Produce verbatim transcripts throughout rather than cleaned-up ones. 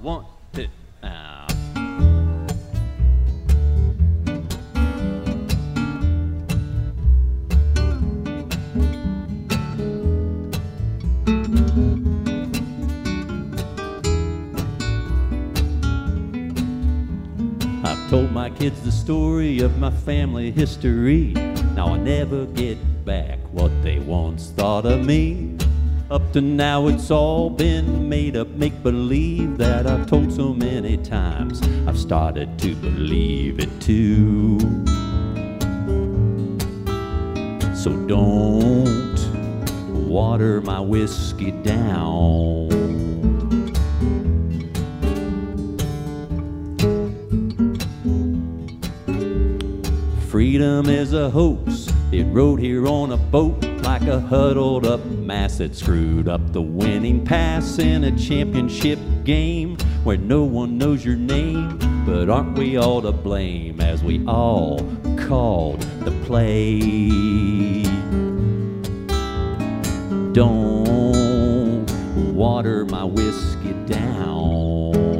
one, two, uh. I've told my kids the story of my family history. Now I never get back what they once thought of me. Up to now it's all been made up make-believe that I've told so many times I've started to believe it too. So don't water my whiskey down. Freedom is a hoax. It rode here on a boat like a huddled up mass that screwed up the winning pass in a championship game where no one knows your name. But aren't we all to blame as we all called the play? Don't water my whiskey down.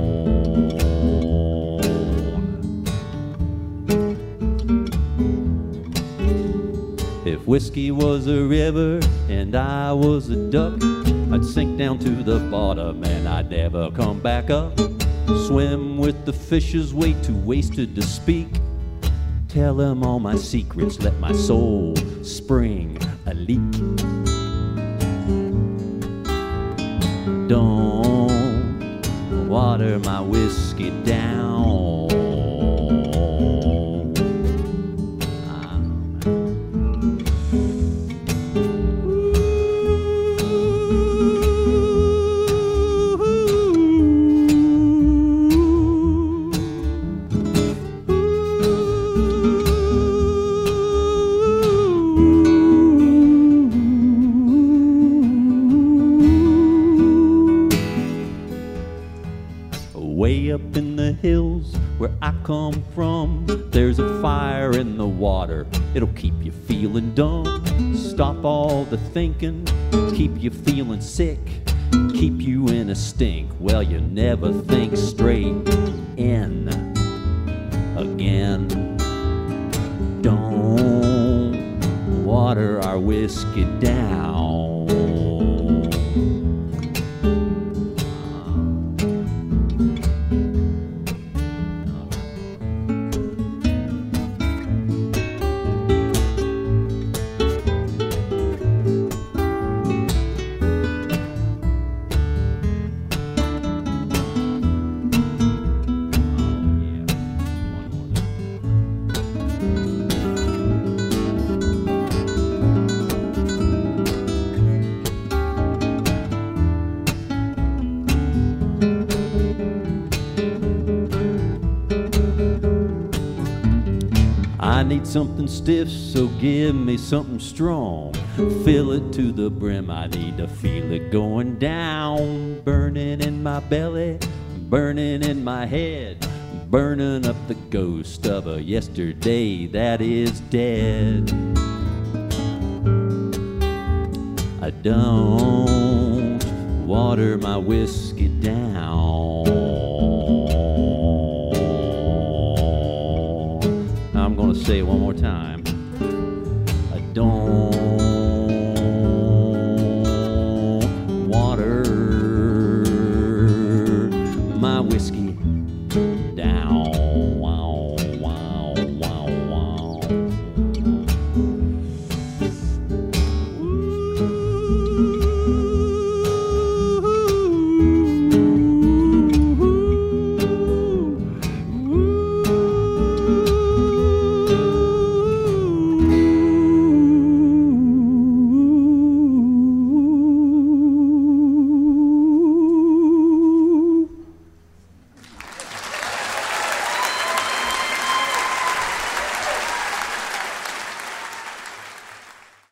If whiskey was a river and I was a duck, I'd sink down to the bottom and I'd never come back up. Swim with the fishes, way too wasted to speak. Tell them all my secrets, let my soul spring a leak. Don't water my whiskey down. Way up in the hills where I come from, there's a fire in the water. It'll keep you feeling dumb, stop all the thinking, keep you feeling sick, keep you in a stink. Well, you never think straight in again. Don't water our whiskey down. I need something stiff, so give me something strong. Fill it to the brim, I need to feel it going down. Burning in my belly, burning in my head, burning up the ghost of a yesterday that is dead. I don't water my whiskey down. I'm gonna say it one more time. I don't water my whiskey down.